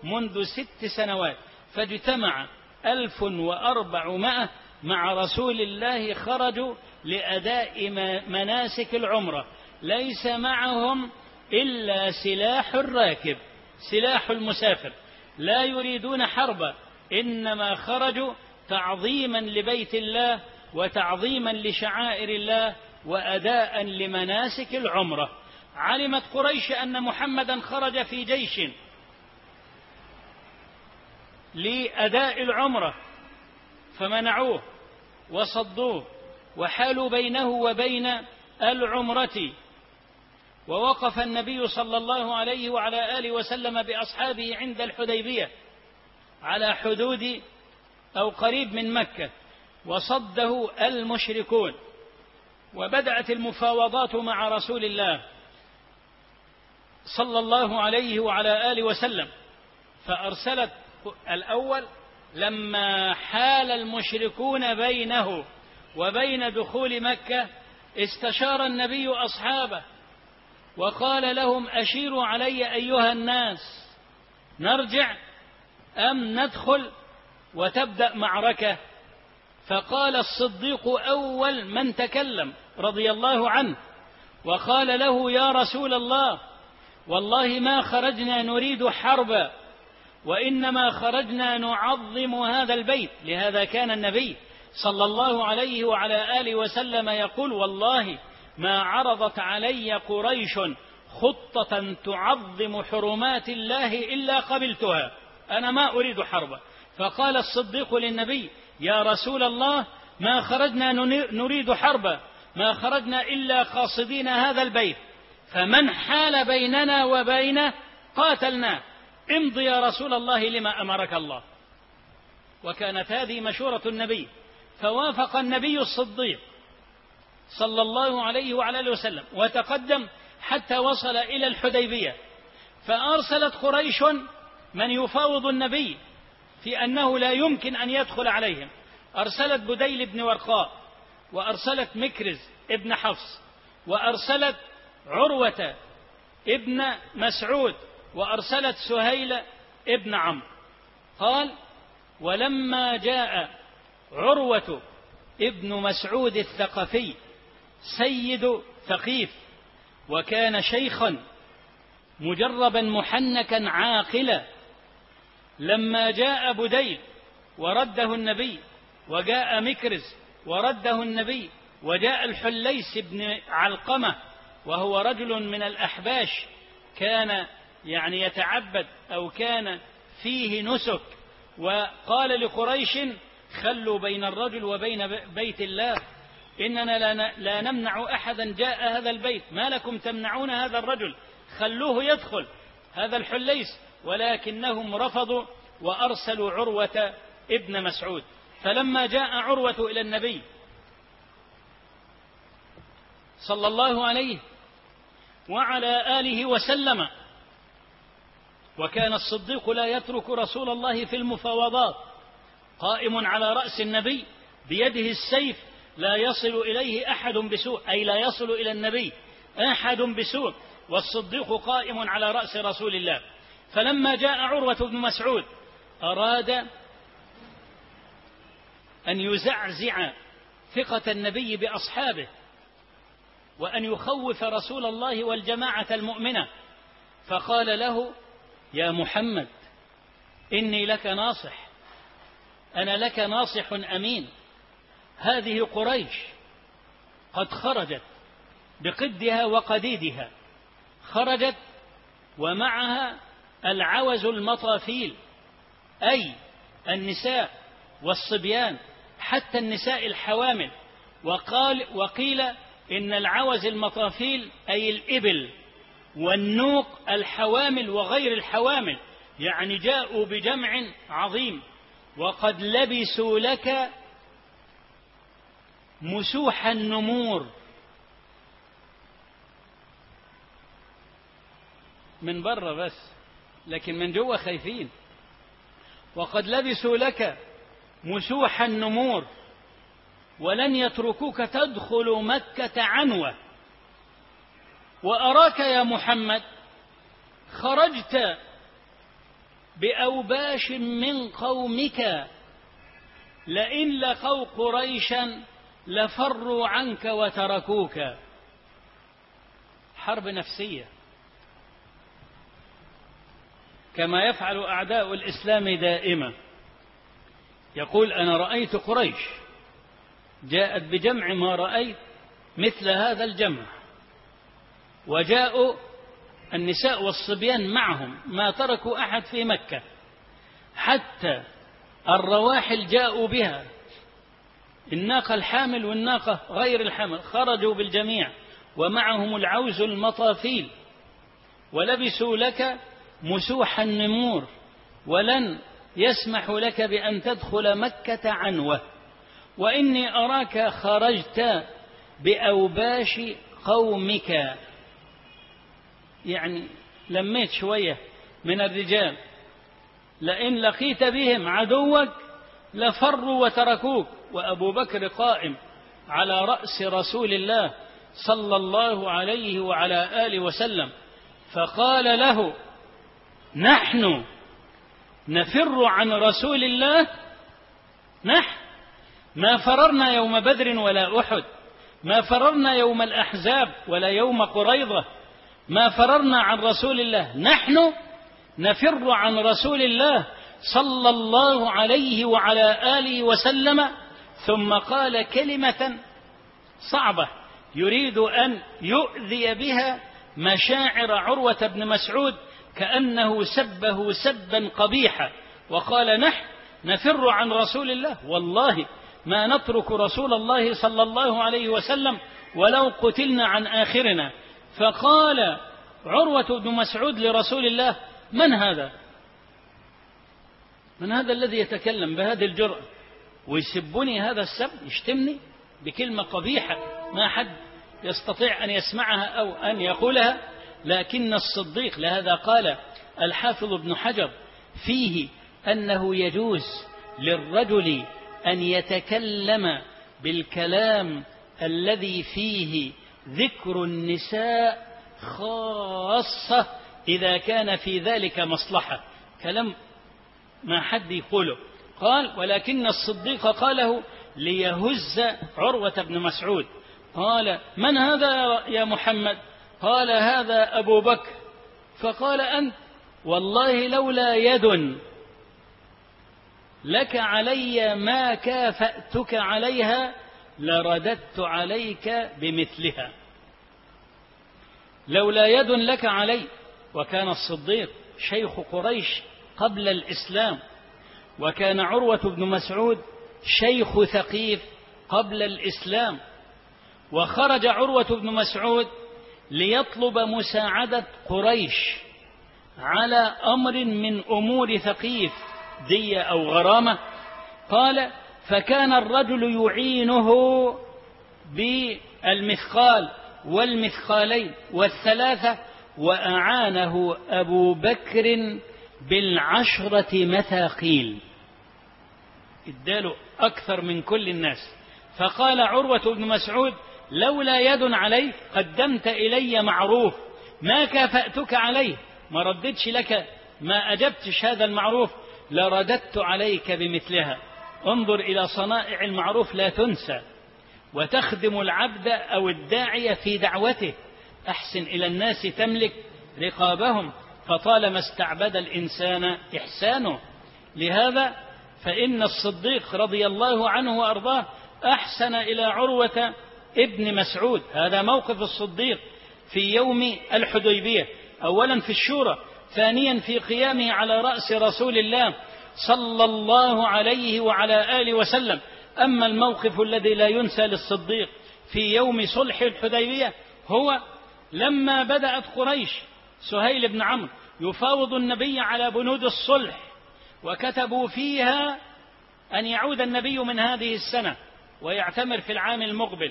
منذ 6 سنوات، فاجتمع 1400 مع رسول الله، خرجوا لأداء مناسك العمرة، ليس معهم إلا سلاح الراكب، سلاح المسافر، لا يريدون حربا، إنما خرجوا تعظيما لبيت الله وتعظيما لشعائر الله وأداء لمناسك العمرة. علمت قريش أن محمدا خرج في جيش لأداء العمرة، فمنعوه وصدوه وحالوا بينه وبين العمرة. ووقف النبي صلى الله عليه وعلى آله وسلم بأصحابه عند الحديبية على حدود أو قريب من مكة، وصده المشركون، وبدأت المفاوضات مع رسول الله صلى الله عليه وعلى آله وسلم. فأرسلت الأول لما حال المشركون بينه وبين دخول مكة، استشار النبي أصحابه وقال لهم: أشيروا علي أيها الناس، نرجع أم ندخل وتبدأ معركة؟ فقال الصديق أول من تكلم رضي الله عنه وقال له: يا رسول الله، والله ما خرجنا نريد حربا، وإنما خرجنا نعظم هذا البيت. لهذا كان النبي صلى الله عليه وعلى آله وسلم يقول: والله ما عرضت علي قريش خطة تعظم حرمات الله إلا قبلتها، أنا ما أريد حربا. فقال الصديق للنبي: يا رسول الله، ما خرجنا نريد حربا، ما خرجنا إلا قاصدين هذا البيت، فمن حال بيننا وبينه قاتلناه، امض يا رسول الله لما أمرك الله. وكانت هذه مشورة النبي، فوافق النبي الصديق صلى الله عليه وعلى آله وسلم وتقدم حتى وصل إلى الحديبية. فأرسلت قريش من يفاوض النبي في أنه لا يمكن أن يدخل عليهم، أرسلت بديل بن ورقاء، وأرسلت مكرز ابن حفص، وأرسلت عروة ابن مسعود، وأرسلت سهيل ابن عمرو. قال: ولما جاء عروة ابن مسعود الثقفي سيد ثقيف، وكان شيخا مجربا محنكا عاقلا، لما جاء بديل ورده النبي، وجاء مكرز ورده النبي، وجاء الحليس بن علقمة وهو رجل من الأحباش، كان يعني يتعبد أو كان فيه نسك، وقال لقريش: خلوا بين الرجل وبين بيت الله، إننا لا نمنع أحدا جاء هذا البيت، ما لكم تمنعون هذا الرجل، خلوه يدخل هذا الحليس. ولكنهم رفضوا وأرسلوا عروة ابن مسعود. فلما جاء عروة إلى النبي صلى الله عليه وعلى آله وسلم، وكان الصديق لا يترك رسول الله في المفاوضات، قائم على رأس النبي بيده السيف، لا يصل إليه أحد بسوء، أي لا يصل إلى النبي أحد بسوء، والصديق قائم على رأس رسول الله. فلما جاء عروة بن مسعود أراد أن يزعزع ثقة النبي بأصحابه، وأن يخوف رسول الله والجماعة المؤمنة، فقال له: يا محمد، إني لك ناصح، أنا لك ناصح أمين. هذه قريش قد خرجت بقدها وقديدها، خرجت ومعها العوز المطافيل، أي النساء والصبيان، حتى النساء الحوامل. وقيل إن العوز المطافيل أي الإبل، والنوق الحوامل وغير الحوامل، يعني جاءوا بجمع عظيم. وقد لبسوا لك مسوح النمور، من برا بس، لكن من جوا خايفين. وقد لبسوا لك مسوح النمور ولن يتركوك تدخل مكة عنوة. وأراك يا محمد خرجت بأوباش من قومك لئن لقوا قريشا لفروا عنك وتركوك. حرب نفسية كما يفعل أعداء الإسلام دائما. يقول أنا رأيت قريش جاءت بجمع ما رأيت مثل هذا الجمع، وجاءوا النساء والصبيان معهم ما تركوا أحد في مكة، حتى الرواحل جاءوا بها، الناقة الحامل والناقة غير الحامل خرجوا بالجميع، ومعهم العوز المطافيل، ولبسوا لك مسوح النمور، ولن يسمح لك بأن تدخل مكة عنوة، وإني أراك خرجت بأوباش قومك، يعني لميت شوية من الرجال، لئن لقيت بهم عدوك لفروا وتركوك. وأبو بكر قائم على رأس رسول الله صلى الله عليه وعلى آله وسلم، فقال له نحن نفر عن رسول الله، نحن ما فررنا يوم بدر ولا أحد، ما فررنا يوم الأحزاب ولا يوم قريضة، ما فررنا عن رسول الله، نحن نفر عن رسول الله صلى الله عليه وعلى آله وسلم. ثم قال كلمة صعبة يريد أن يؤذي بها مشاعر عروة بن مسعود، كأنه سبه سبا قبيحا، وقال نحن نفر عن رسول الله، والله ما نترك رسول الله صلى الله عليه وسلم ولو قتلنا عن آخرنا. فقال عروة بن مسعود لرسول الله من هذا؟ من هذا الذي يتكلم بهذه الجرأة ويسبني هذا السب، يشتمني بكلمة قبيحة ما حد يستطيع أن يسمعها أو أن يقولها؟ لكن الصديق، لهذا قال الحافظ ابن حجر فيه أنه يجوز للرجل أن يتكلم بالكلام الذي فيه ذكر النساء خاصة إذا كان في ذلك مصلحة، كلام ما حد يقوله. قال ولكن الصديق قاله ليهز عروة بن مسعود. قال من هذا يا محمد؟ قال هذا أبو بكر. فقال أنت والله لولا يد لك علي ما كافأتك عليها لرددت عليك بمثلها. لولا يد لك علي. وكان الصديق شيخ قريش قبل الإسلام، وكان عروة بن مسعود شيخ ثقيف قبل الإسلام، وخرج عروة بن مسعود ليطلب مساعدة قريش على أمر من أمور ثقيف، دية أو غرامة. قال فكان الرجل يعينه بالمثقال والمثقالين والثلاثة، وأعانه أبو بكر بالعشرة مثاقيل، اداله أكثر من كل الناس. فقال عروة بن مسعود لولا يد عليك قدمت إلي معروف ما كافأتك عليه، ما رددش لك، ما أجبتش هذا المعروف، لرددت عليك بمثلها. انظر إلى صنائع المعروف لا تنسى، وتخدم العبد أو الداعية في دعوته. أحسن إلى الناس تملك رقابهم، فطالما استعبد الإنسان إحسانه. لهذا فإن الصديق رضي الله عنه وأرضاه أحسن إلى عروة ابن مسعود. هذا موقف الصديق في يوم الحديبية، أولا في الشورى، ثانيا في قيامه على رأس رسول الله صلى الله عليه وعلى آله وسلم. أما الموقف الذي لا ينسى للصديق في يوم صلح الحديبية هو لما بدأت قريش سهيل بن عمرو يفاوض النبي على بنود الصلح، وكتبوا فيها أن يعود النبي من هذه السنة ويعتمر في العام المقبل،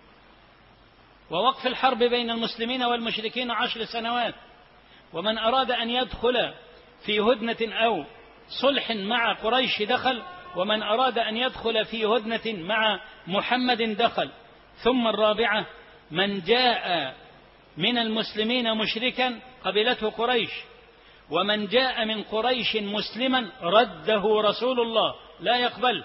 ووقف الحرب بين المسلمين والمشركين 10 سنوات، ومن أراد أن يدخل في هدنة أو صلح مع قريش دخل، ومن أراد أن يدخل في هدنة مع محمد دخل. ثم الرابعة من جاء من المسلمين مشركا قبلته قريش، ومن جاء من قريش مسلما رده رسول الله لا يقبل.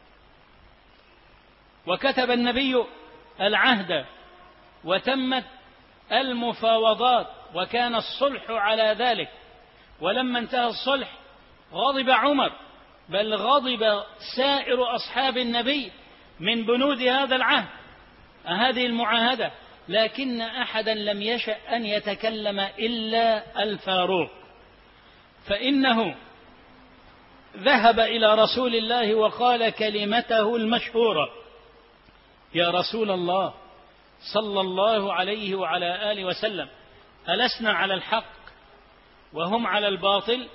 وكتب النبي العهد وتمت المفاوضات وكان الصلح على ذلك. ولما انتهى الصلح غضب عمر، بل غضب سائر أصحاب النبي من بنود هذا العهد، هذه المعاهدة، لكن أحدا لم يشأ أن يتكلم إلا الفاروق، فإنه ذهب إلى رسول الله وقال كلمته المشهورة: يا رسول الله صلى الله عليه وعلى آله وسلم، ألسنا على الحق وهم على الباطل؟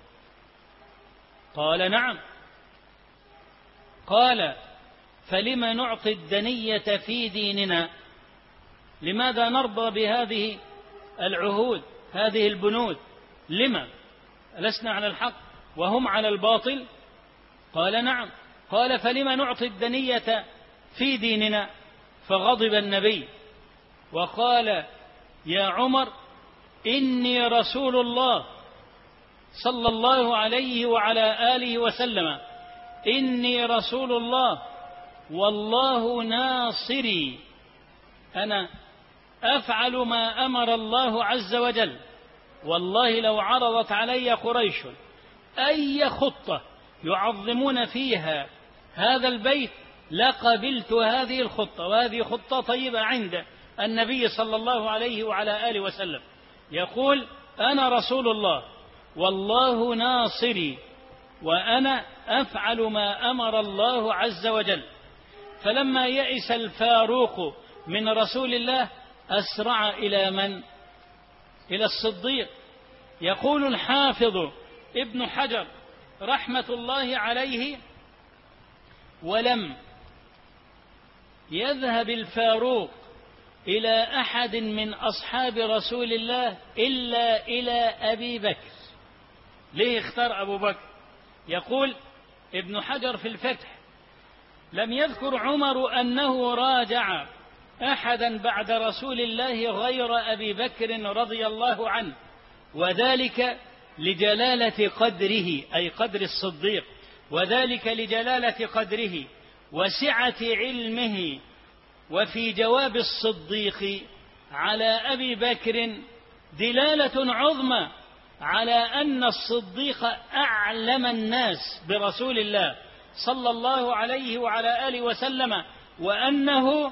قال نعم. قال فلم نعطي الدنية في ديننا؟ لماذا نرضى بهذه العهود هذه البنود؟ لما ألسنا على الحق وهم على الباطل؟ قال نعم. قال فلم نعطي الدنية في ديننا؟ فغضب النبي وقال: يا عمر إني رسول الله صلى الله عليه وعلى آله وسلم، إني رسول الله والله ناصري، أنا أفعل ما أمر الله عز وجل، والله لو عرضت علي قريش أي خطة يعظمون فيها هذا البيت لقبلت هذه الخطة، وهذه خطة طيبة عند النبي صلى الله عليه وعلى آله وسلم. يقول: أنا رسول الله والله ناصري وأنا أفعل ما أمر الله عز وجل. فلما يئس الفاروق من رسول الله أسرع إلى من؟ إلى الصديق. يقول الحافظ ابن حجر رحمة الله عليه: ولم يذهب الفاروق إلى أحد من أصحاب رسول الله إلا إلى أبي بكر. ليه اختار أبو بكر؟ يقول ابن حجر في الفتح: لم يذكر عمر أنه راجع أحدا بعد رسول الله غير أبي بكر رضي الله عنه، وذلك لجلالة قدره، أي قدر الصديق، وذلك لجلالة قدره وسعة علمه. وفي جواب الصديق على أبي بكر دلالة عظمى على أن الصديق أعلم الناس برسول الله صلى الله عليه وعلى آله وسلم، وأنه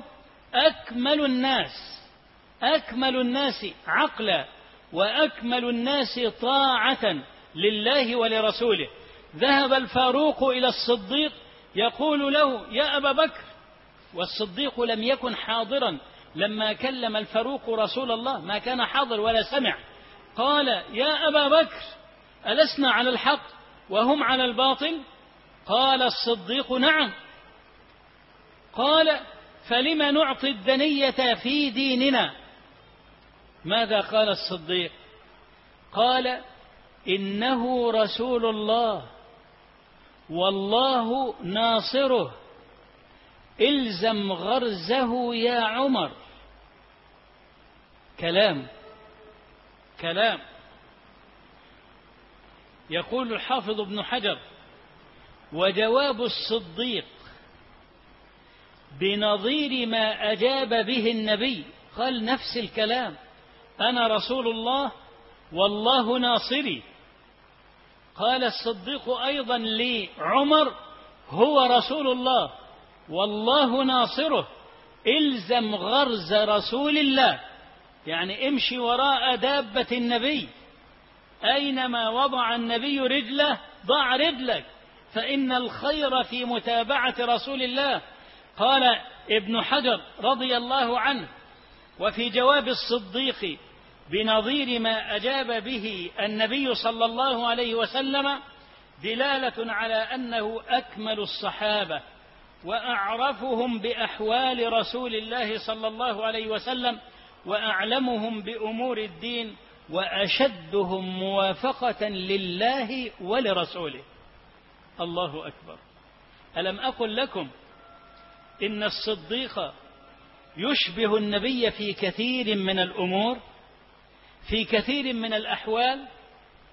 أكمل الناس عقلا وأكمل الناس طاعة لله ولرسوله. ذهب الفاروق إلى الصديق يقول له: يا أبا بكر، والصديق لم يكن حاضرا لما كلم الفاروق رسول الله، ما كان حاضر ولا سمع. قال: يا أبا بكر، ألسنا على الحق وهم على الباطل؟ قال الصديق: نعم. قال: فلم نعطي الدنية في ديننا؟ ماذا قال الصديق؟ قال: إنه رسول الله والله ناصره، إلزم غرزه يا عمر. كلام. يقول الحافظ ابن حجر: وجواب الصديق بنظير ما أجاب به النبي، قال نفس الكلام: أنا رسول الله والله ناصري. قال الصديق أيضا لعمر: هو رسول الله والله ناصره، إلزم غرز رسول الله، يعني امشي وراء دابة النبي، أينما وضع النبي رجله ضع رجلك، فإن الخير في متابعة رسول الله. قال ابن حجر رضي الله عنه: وفي جواب الصديق بنظير ما أجاب به النبي صلى الله عليه وسلم دلالة على أنه أكمل الصحابة وأعرفهم بأحوال رسول الله صلى الله عليه وسلم وأعلمهم بأمور الدين وأشدهم موافقة لله ولرسوله. الله أكبر. ألم أقل لكم إن الصديق يشبه النبي في كثير من الأمور، في كثير من الأحوال؟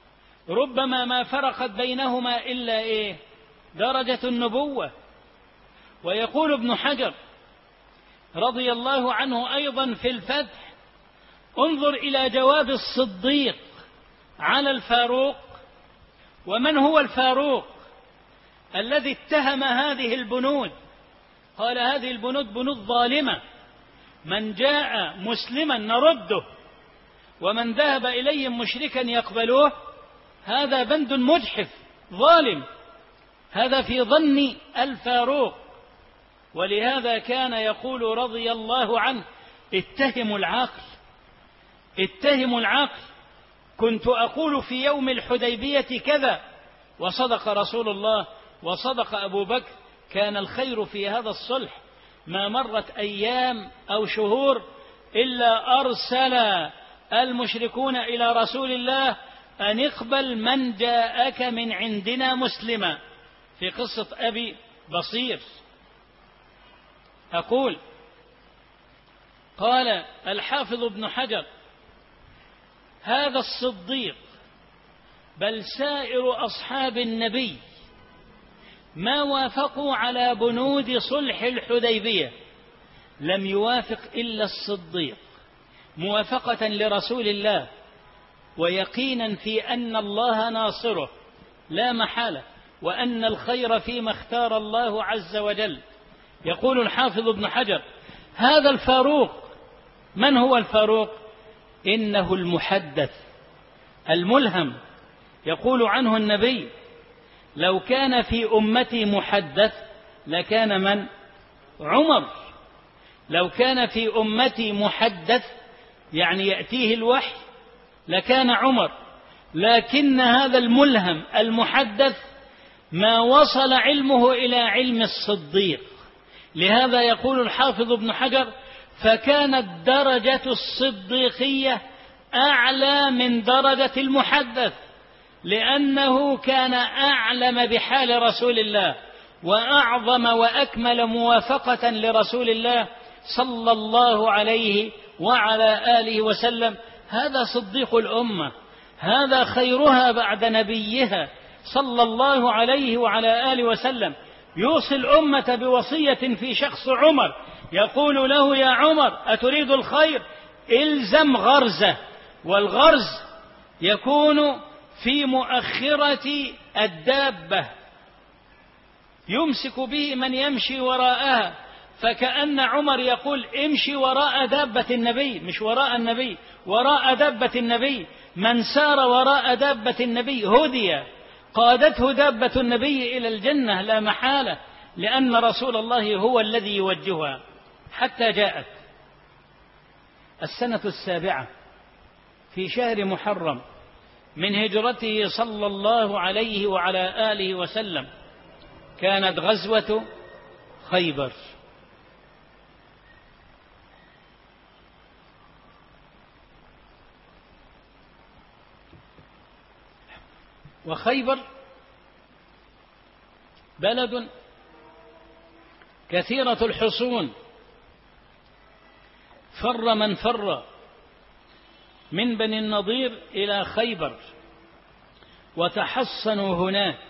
ربما ما فرقت بينهما إلا درجة النبوة. ويقول ابن حجر رضي الله عنه أيضا في الفتح: انظر إلى جواب الصديق على الفاروق. ومن هو الفاروق الذي اتهم هذه البنود؟ قال: هذه البنود بنود ظالمة، من جاء مسلما نرده، ومن ذهب إليهم مشركا يقبلوه، هذا بند مجحف ظالم. هذا في ظن الفاروق. ولهذا كان يقول رضي الله عنه: اتهموا العقل، اتهموا العقل. كنت أقول في يوم الحديبية كذا، وصدق رسول الله وصدق أبو بكر، كان الخير في هذا الصلح. ما مرت أيام أو شهور إلا أرسل المشركون إلى رسول الله أن اقبل من جاءك من عندنا مسلما، في قصة أبي بصير. أقول: قال الحافظ ابن حجر: هذا الصديق بل سائر أصحاب النبي ما وافقوا على بنود صلح الحديبية لم يوافق إلا الصديق، موافقة لرسول الله ويقينا في أن الله ناصره لا محالة، وأن الخير فيما اختار الله عز وجل. يقول الحافظ ابن حجر: هذا الفاروق. من هو الفاروق؟ إنه المحدث الملهم. يقول عنه النبي: لو كان في أمتي محدث لكان من؟ عمر. لو كان في أمتي محدث يعني يأتيه الوحي لكان عمر. لكن هذا الملهم المحدث ما وصل علمه إلى علم الصديق. لهذا يقول الحافظ ابن حجر: فكانت درجة الصديقية أعلى من درجة المحدث، لأنه كان أعلم بحال رسول الله وأعظم وأكمل موافقة لرسول الله صلى الله عليه وعلى آله وسلم. هذا صديق الأمة، هذا خيرها بعد نبيها صلى الله عليه وعلى آله وسلم. يوصي الأمة بوصية في شخص عمر، يقول له: يا عمر أتريد الخير؟ إلزم غرزه. والغرز يكون في مؤخرة الدابة يمسك به من يمشي وراءها، فكأن عمر يقول: امشي وراء دابة النبي، مش وراء النبي، وراء دابة النبي. من سار وراء دابة النبي هدي، قادته دابة النبي إلى الجنة لا محالة، لأن رسول الله هو الذي يوجهها. حتى جاءت السنة 7 في شهر محرم من هجرته صلى الله عليه وعلى آله وسلم، كانت غزوة خيبر. وخيبر بلد كثيرة الحصون، فر من فر من بني النضير إلى خيبر وتحصنوا هناك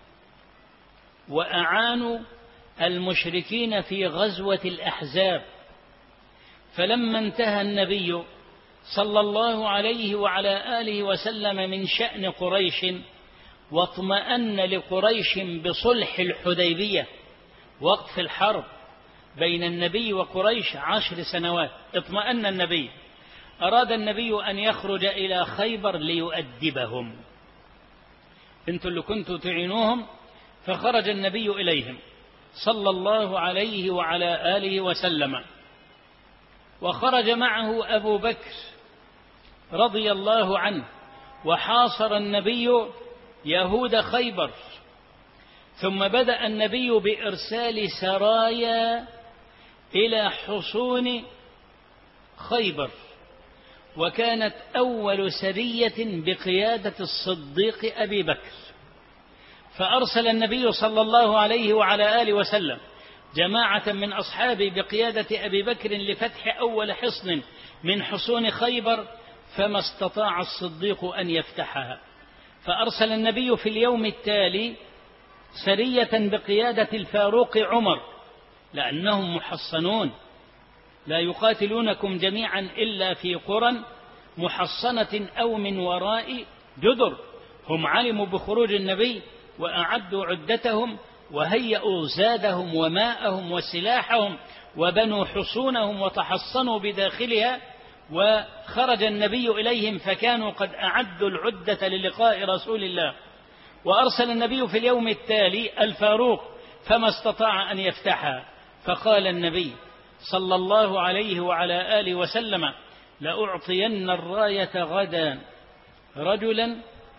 وأعانوا المشركين في غزوة الأحزاب. فلما انتهى النبي صلى الله عليه وعلى آله وسلم من شأن قريش واطمأن لقريش بصلح الحديبية، وقف الحرب بين النبي وقريش 10 سنوات، اطمأن النبي. أراد النبي أن يخرج إلى خيبر ليؤدبهم، انتم اللي كنتوا تعينوهم. فخرج النبي إليهم صلى الله عليه وعلى آله وسلم، وخرج معه أبو بكر رضي الله عنه، وحاصر النبي يهود خيبر. ثم بدأ النبي بإرسال سرايا إلى حصون خيبر، وكانت أول سرية بقيادة الصديق أبي بكر. فأرسل النبي صلى الله عليه وعلى آله وسلم جماعة من أصحابه بقيادة أبي بكر لفتح أول حصن من حصون خيبر، فما استطاع الصديق أن يفتحها. فأرسل النبي في اليوم التالي سرية بقيادة الفاروق عمر، لأنهم محصنون لا يقاتلونكم جميعا إلا في قرى محصنة أو من وراء جدر. هم علموا بخروج النبي وأعدوا عدتهم وهيئوا زادهم وماءهم وسلاحهم وبنوا حصونهم وتحصنوا بداخلها، وخرج النبي إليهم فكانوا قد أعدوا العدة للقاء رسول الله. وأرسل النبي في اليوم التالي الفاروق فما استطاع أن يفتحها، فقال النبي صلى الله عليه وعلى آله وسلم: لأعطين الراية غدا رجلا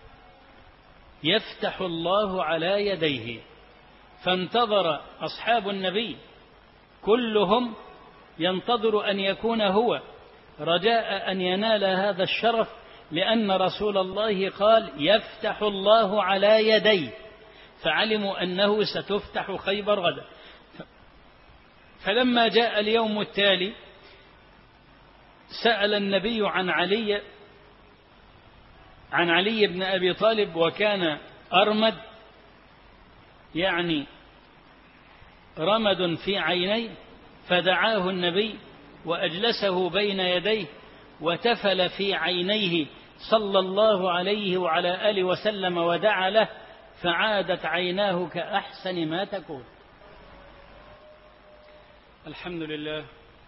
يفتح الله على يديه. فانتظر أصحاب النبي كلهم ينتظر أن يكون هو، رجاء أن ينال هذا الشرف، لأن رسول الله قال: يفتح الله على يديه، فعلموا أنه ستفتح خيبر غدا. فلما جاء اليوم التالي سأل النبي عن علي بن أبي طالب، وكان أرمد، يعني رمد في عينيه، فدعاه النبي وأجلسه بين يديه وتفل في عينيه صلى الله عليه وعلى آله وسلم ودعا له، فعادت عيناه كأحسن ما تكون. الحمد لله،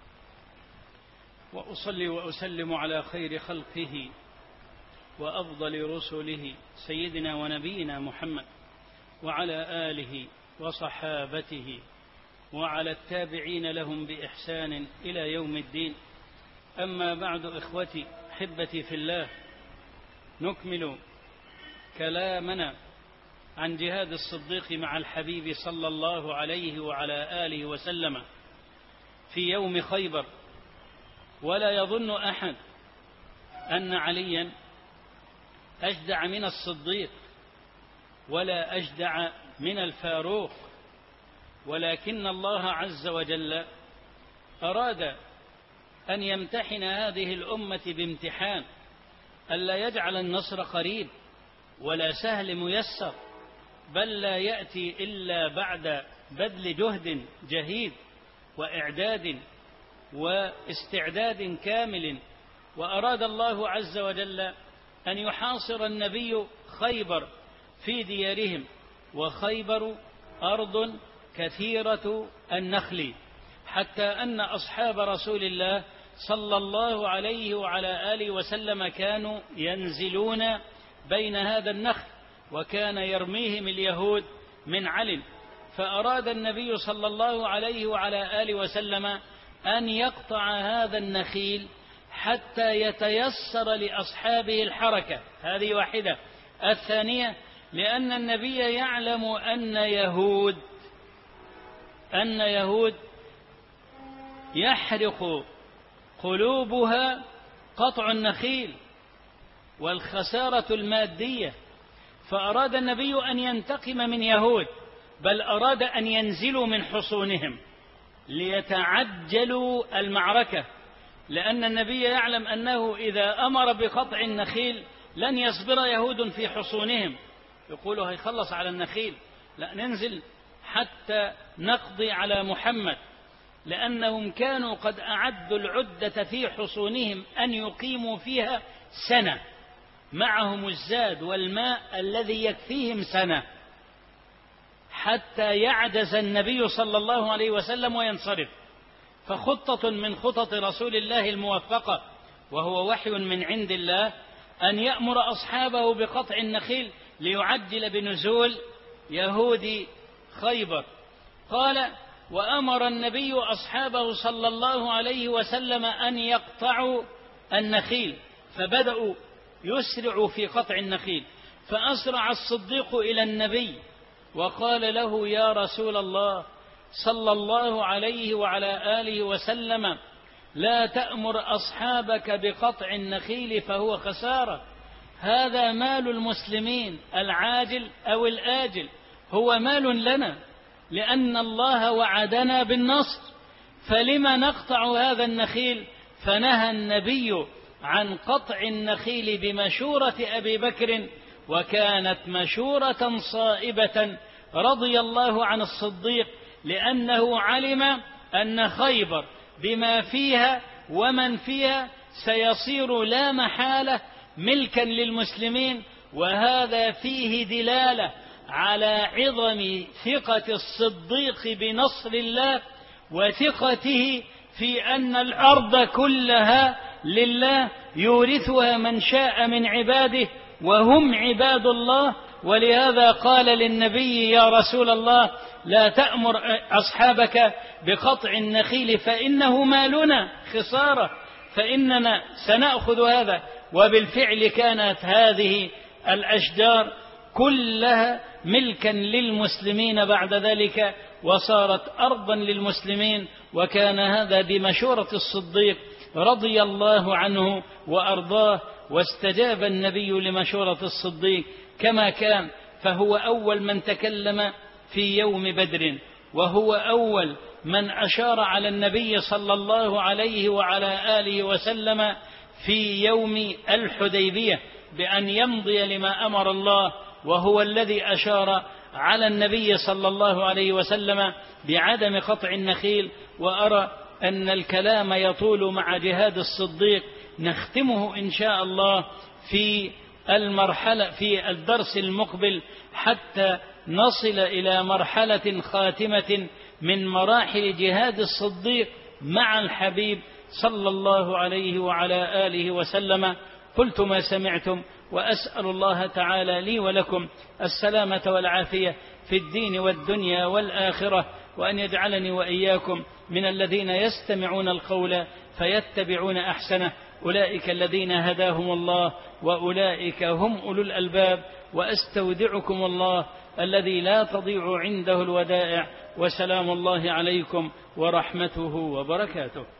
وأصلي وأسلم على خير خلقه وأفضل رسله سيدنا ونبينا محمد وعلى آله وصحابته وعلى التابعين لهم بإحسان إلى يوم الدين. أما بعد، إخوتي أحبتي في الله، نكمل كلامنا عن جهاد الصديق مع الحبيب صلى الله عليه وعلى آله وسلم في يوم خيبر. ولا يظن أحد أن عليا أجدع من الصديق ولا أجدع من الفاروق، ولكن الله عز وجل أراد أن يمتحن هذه الأمة بامتحان، ألا يجعل النصر قريب ولا سهل ميسر، بل لا يأتي إلا بعد بذل جهد جهيد وإعداد واستعداد كامل. وأراد الله عز وجل أن يحاصر النبي خيبر في ديارهم، وخيبر أرض كثيرة النخل، حتى أن أصحاب رسول الله صلى الله عليه وعلى آله وسلم كانوا ينزلون بين هذا النخل، وكان يرميهم اليهود من علم. فأراد النبي صلى الله عليه وعلى آله وسلم أن يقطع هذا النخيل حتى يتيسر لأصحابه الحركة. هذه واحدة. الثانية، لأن النبي يعلم أن يهود يحرق قلوبها قطع النخيل والخسارة المادية، فأراد النبي أن ينتقم من يهود، بل أراد أن ينزلوا من حصونهم ليتعجلوا المعركة، لأن النبي يعلم أنه إذا أمر بقطع النخيل لن يصبر يهود في حصونهم، يقولوا هيخلص على النخيل، لا، ننزل حتى نقضي على محمد، لأنهم كانوا قد أعدوا العدة في حصونهم أن يقيموا فيها سنة، معهم الزاد والماء الذي يكفيهم سنة، حتى يعجز النبي صلى الله عليه وسلم وينصرف. فخطة من خطط رسول الله الموفقة، وهو وحي من عند الله، أن يأمر أصحابه بقطع النخيل ليعجل بنزول يهود خيبر. قال: وأمر النبي أصحابه صلى الله عليه وسلم أن يقطعوا النخيل، فبدأوا يسرعوا في قطع النخيل. فأسرع الصديق إلى النبي وقال له: يا رسول الله صلى الله عليه وعلى آله وسلم، لا تأمر أصحابك بقطع النخيل فهو خسارة، هذا مال المسلمين العاجل أو الآجل، هو مال لنا لأن الله وعدنا بالنصر، فلما نقطع هذا النخيل؟ فنهى النبي عن قطع النخيل بمشورة أبي بكر وكانت مشورة صائبة رضي الله عن الصديق، لأنه علم أن خيبر بما فيها ومن فيها سيصير لا محالة ملكا للمسلمين، وهذا فيه دلالة على عظم ثقة الصديق بنصر الله وثقته في أن الأرض كلها لله يورثها من شاء من عباده وهم عباد الله. ولهذا قال للنبي: يا رسول الله لا تأمر أصحابك بقطع النخيل فإنه مالنا خسارة، فإننا سنأخذ هذا. وبالفعل كانت هذه الأشجار كلها ملكا للمسلمين بعد ذلك، وصارت أرضا للمسلمين. وكان هذا بمشورة الصديق رضي الله عنه وأرضاه، واستجاب النبي لمشورة الصديق كما كان، فهو أول من تكلم في يوم بدر، وهو أول من أشار على النبي صلى الله عليه وعلى آله وسلم في يوم الحديبية بأن يمضي لما أمر الله، وهو الذي أشار على النبي صلى الله عليه وسلم بعدم قطع النخيل. وأرى أن الكلام يطول مع جهاد الصديق، نختمه إن شاء الله في الدرس المقبل حتى نصل إلى مرحلة خاتمة من مراحل جهاد الصديق مع الحبيب صلى الله عليه وعلى آله وسلم. قلت ما سمعتم، وأسأل الله تعالى لي ولكم السلامة والعافية في الدين والدنيا والآخرة، وأن يجعلني وإياكم من الذين يستمعون القول فيتبعون أحسنه، أولئك الذين هداهم الله وأولئك هم أولو الألباب. وأستودعكم الله الذي لا تضيع عنده الودائع، وسلام الله عليكم ورحمته وبركاته.